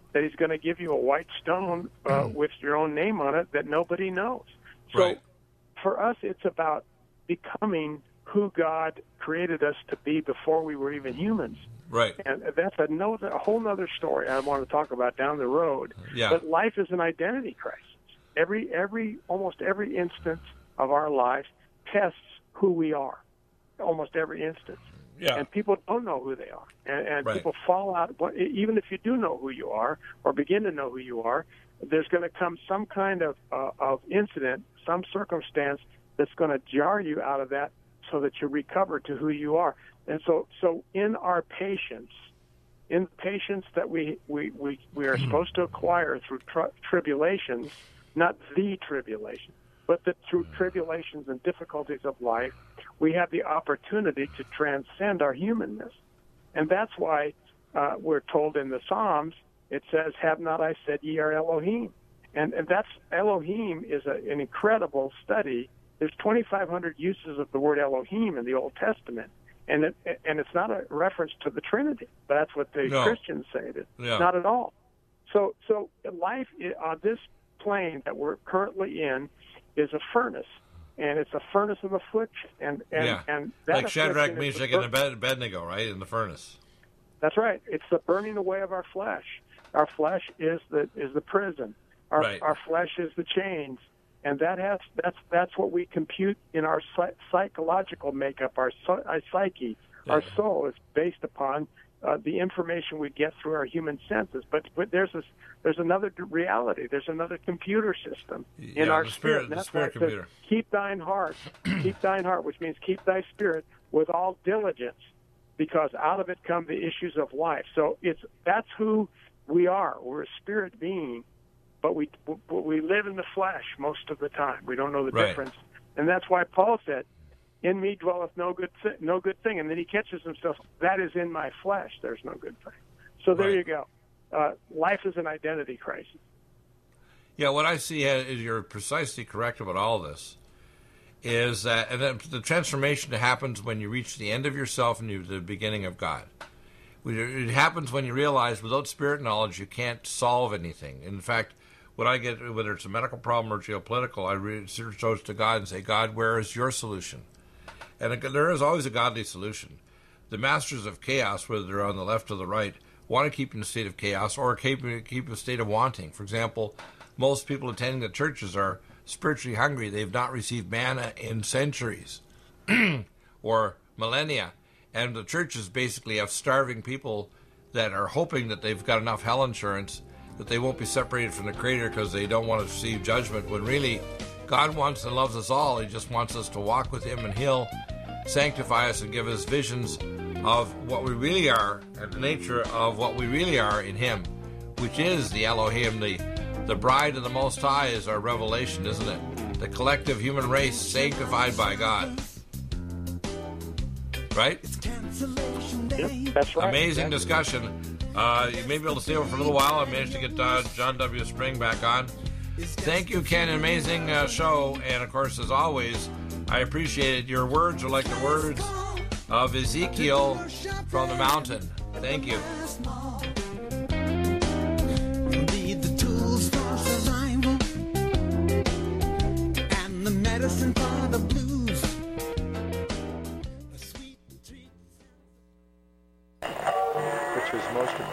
that he's going to give you a white stone uh, with your own name on it that nobody knows. So Right. for us, it's about becoming who God created us to be before we were even humans. Right. And that's a, no, a whole other story I want to talk about down the road. Yeah. But life is an identity crisis. Every, every, almost every instance of our life tests who we are. Almost every instance. Yeah. And people don't know who they are. And, and Right. people fall out. Even if you do know who you are or begin to know who you are, there's going to come some kind of, uh, of incident, some circumstance that's going to jar you out of that so that you recover to who you are. And so, so in our patience, in the patience that we, we, we, we are supposed to acquire through tri- tribulations, not the tribulation, but that through tribulations and difficulties of life, we have the opportunity to transcend our humanness. And that's why uh, we're told in the Psalms, it says, have not I said ye are Elohim? And, and that's, Elohim is a, an incredible study. There's twenty-five hundred uses of the word Elohim in the Old Testament. And it, and it's not a reference to the Trinity. That's what the No. Christians say. It is. Yeah. Not at all. So, so life on this plane that we're currently in is a furnace, and it's a furnace of affliction. And and, Yeah. and that Like Shadrach, affliction is the Meshach, bur- and Abed- Abednego, right, in the furnace. That's right. It's the burning away of our flesh. Our flesh is the is the prison. Our Right. our flesh is the chains, and that has that's that's what we compute in our psy- psychological makeup. Our, psy- our psyche, our Yeah. soul is based upon uh, the information we get through our human senses. But but there's this there's another d- reality. There's another computer system in Yeah, our the spirit- spirit. And the that's spirit why it says, computer. keep thine heart, keep thine heart, which means keep thy spirit with all diligence, because out of it come the issues of life. So it's that's who we are. We're a spirit being, but we but we live in the flesh most of the time. We don't know the Right. difference, and that's why Paul said, "In me dwelleth no good th- no good thing," and then he catches himself, "That is in my flesh. There's no good thing." So there Right. you go. Uh, life is an identity crisis. Yeah, what I see is you're precisely correct about all this. Is that and then the transformation that happens when you reach the end of yourself and you the beginning of God. It happens when you realize without spirit knowledge you can't solve anything. In fact, when I get, whether it's a medical problem or geopolitical, I research those to God and say, God, where is your solution? And there is always a godly solution. The masters of chaos, whether they're on the left or the right, want to keep in a state of chaos or keep, keep a state of wanting. For example, most people attending the churches are spiritually hungry. They've not received manna in centuries or millennia. And the churches basically have starving people that are hoping that they've got enough health insurance that they won't be separated from the Creator because they don't want to receive judgment, when really God wants and loves us all. He just wants us to walk with Him, and He'll sanctify us and give us visions of what we really are and the nature of what we really are in Him, which is the Elohim. The, the bride of the Most High is our revelation, isn't it? The collective human race sanctified by God. Right? Yep, that's right. Amazing That's- discussion. Uh, you may be able to stay over for a little while. I managed to get uh, John W. Spring back on. Thank you, Ken. Amazing uh, show. And, of course, as always, I appreciate it. Your words are like the words of Ezekiel from the mountain. Thank you.